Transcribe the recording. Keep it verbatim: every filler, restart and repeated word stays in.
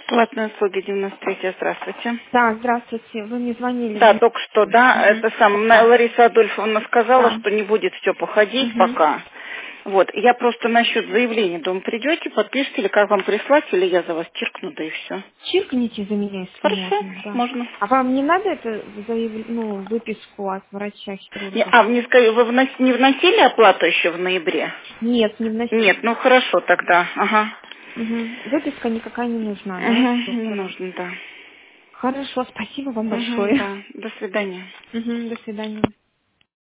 Платные услуги девяносто три, здравствуйте. Да, здравствуйте. Вы мне звонили. Да, только что, да, Мгм. это сам, Да. Лариса Адольфовна сказала, Да. что не будет все походить Мгм. пока. Вот, я просто насчет заявления, думаю, придете, подпишите, или как вам прислать, или я за вас чиркну, да и все. Чиркните за меня, если Хорошо, можно, да. можно. А вам не надо это заяв... ну, выписку от Не- врача-хирурга? А, мне сказали, вы внос- не вносили оплату еще в ноябре? Нет, не вносить. Нет, ну хорошо тогда, ага. Мгм. Выписка никакая не нужна, да, от Угу, не доктора? нужно, да. Хорошо, спасибо вам Угу, большое. да, до свидания. Мгм, до свидания.